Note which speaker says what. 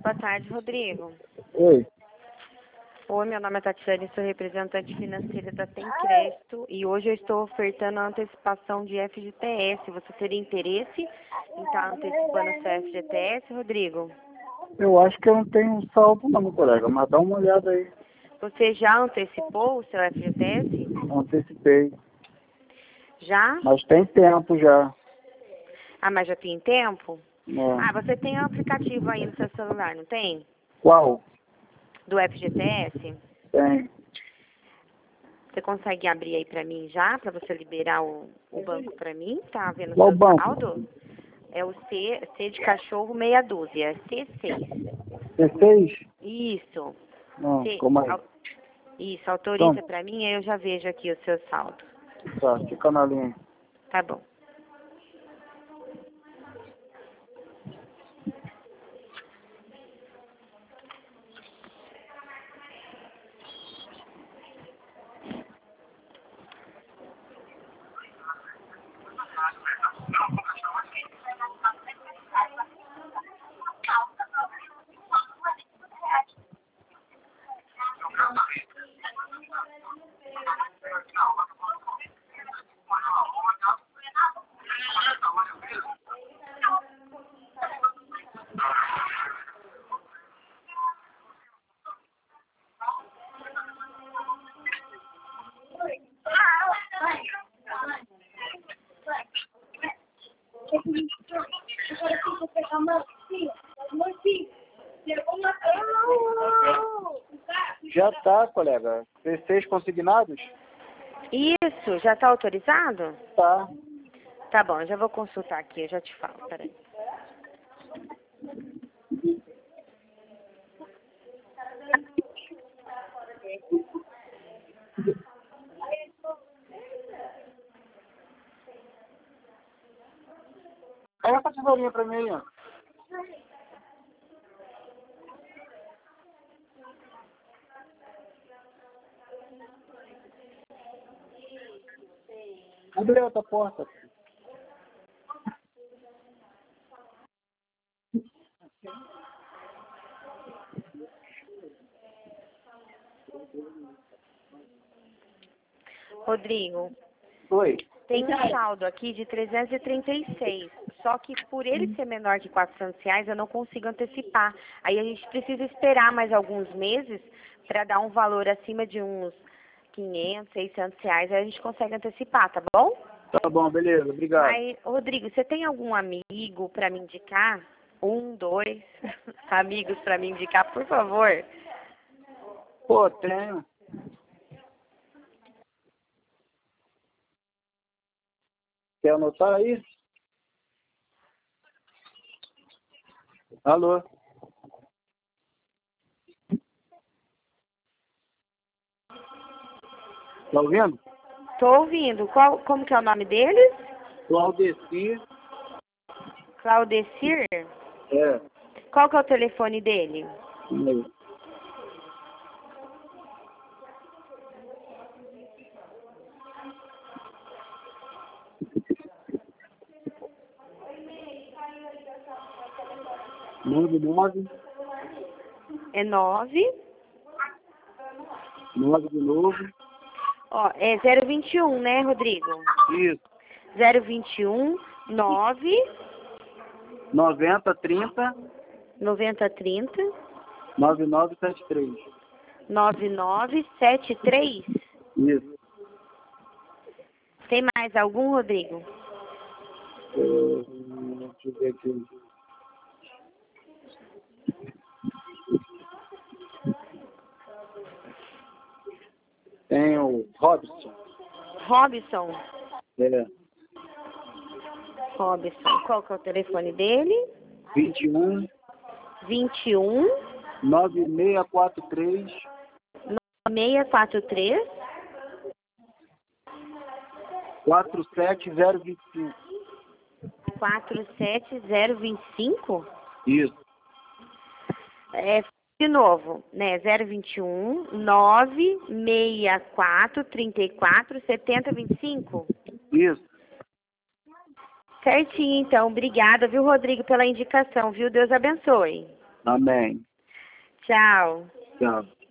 Speaker 1: Boa tarde, Rodrigo.
Speaker 2: Oi.
Speaker 1: Oi, meu nome é Tatiane, sou representante financeira da Tem Crédito e hoje eu estou ofertando a antecipação de FGTS. Você teria interesse em estar antecipando o seu FGTS, Rodrigo?
Speaker 2: Eu acho que eu não tenho saldo não, colega, mas dá uma olhada aí.
Speaker 1: Você já antecipou o seu FGTS?
Speaker 2: Antecipei.
Speaker 1: Já?
Speaker 2: Mas tem tempo já.
Speaker 1: Ah, mas já tem tempo? Ah,
Speaker 2: É.
Speaker 1: você tem um aplicativo aí no seu celular, não tem?
Speaker 2: Qual?
Speaker 1: Do FGTS?
Speaker 2: Tem.
Speaker 1: Você consegue abrir aí pra mim já, pra você liberar o banco pra mim? Tá vendo o
Speaker 2: Qual
Speaker 1: seu
Speaker 2: banco?
Speaker 1: saldo? É o C de cachorro meia dúzia, C6.
Speaker 2: C6?
Speaker 1: Isso.
Speaker 2: Não,
Speaker 1: C,
Speaker 2: como é?
Speaker 1: isso, autoriza
Speaker 2: Então,
Speaker 1: pra mim, aí eu já vejo aqui o seu saldo.
Speaker 2: tá, fica na linha.
Speaker 1: Tá bom.
Speaker 2: Já tá, colega. C6 consignados?
Speaker 1: Isso, já tá autorizado?
Speaker 2: Tá.
Speaker 1: Tá bom, eu já vou consultar aqui, eu já te falo, peraí.
Speaker 2: Pega essa tesourinha pra mim, ó. Abre a outra porta.
Speaker 1: Rodrigo,
Speaker 2: Oi.
Speaker 1: tem um saldo aqui de 336, só que por ele ser menor que R$ 400, eu não consigo antecipar. Aí a gente precisa esperar mais alguns meses para dar um valor acima de uns R$ 500, R$ 600, aí a gente consegue antecipar, tá bom?
Speaker 2: Tá bom, beleza, obrigado.
Speaker 1: Mas, Rodrigo, você tem algum amigo para me indicar? Um, dois amigos para me indicar, por favor?
Speaker 2: Pô, tenho. Quer anotar aí? Alô? Tá ouvindo?
Speaker 1: Tô ouvindo. Como que é o nome deles?
Speaker 2: Claudeci.
Speaker 1: Claudecir?
Speaker 2: É.
Speaker 1: Qual que é o telefone dele?
Speaker 2: Aí. Nove,
Speaker 1: É 9.
Speaker 2: nove de novo.
Speaker 1: Ó, é 021, né, Rodrigo?
Speaker 2: Isso.
Speaker 1: 021 9
Speaker 2: 9030
Speaker 1: 9030
Speaker 2: 9973.
Speaker 1: 9973.
Speaker 2: Isso.
Speaker 1: Tem mais algum, Rodrigo?
Speaker 2: Deixa eu ver aqui. Tem o Robson.
Speaker 1: Robson.
Speaker 2: É.
Speaker 1: Robson. Qual que é o telefone dele?
Speaker 2: 21
Speaker 1: 21
Speaker 2: 9643
Speaker 1: 643
Speaker 2: 47025.
Speaker 1: 47025.
Speaker 2: Isso.
Speaker 1: É, de novo, né? 021 964 34 7025.
Speaker 2: Isso.
Speaker 1: Certinho, então. Obrigada, viu, Rodrigo, pela indicação, viu? Deus abençoe.
Speaker 2: Amém.
Speaker 1: Tchau.
Speaker 2: Tchau.